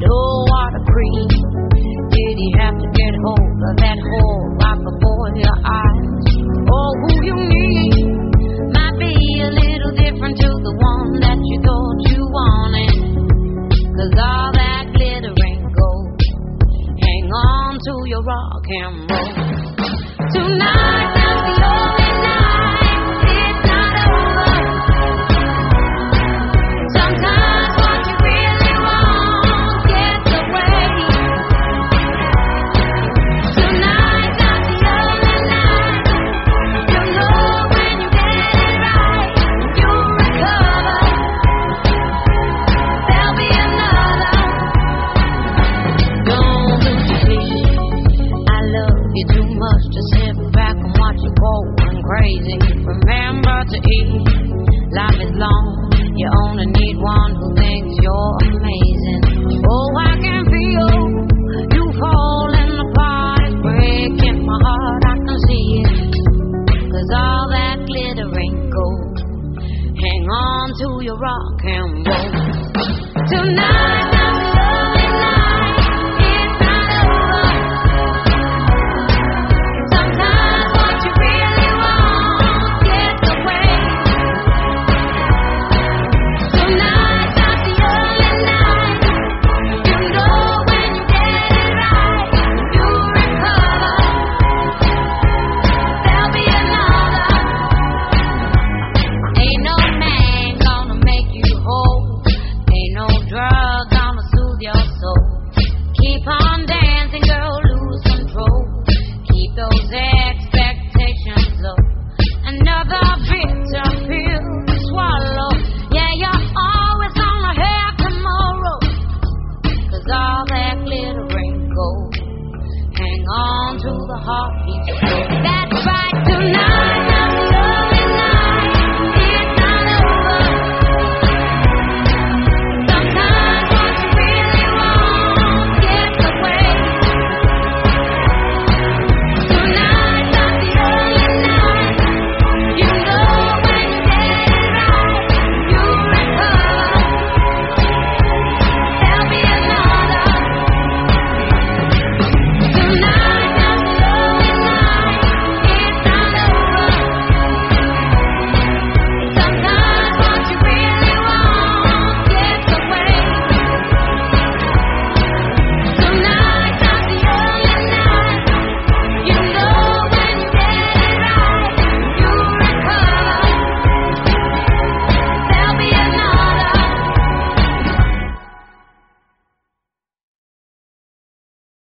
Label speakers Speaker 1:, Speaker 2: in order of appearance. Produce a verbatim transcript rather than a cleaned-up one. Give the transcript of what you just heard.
Speaker 1: oh, what a creep. Did he have to get hold of that hole right before your eyes? Oh, who you need might be a little different to the one that you thought you wanted. Cause all that glitter ain't gold. Hang on to your rock and roll tonight.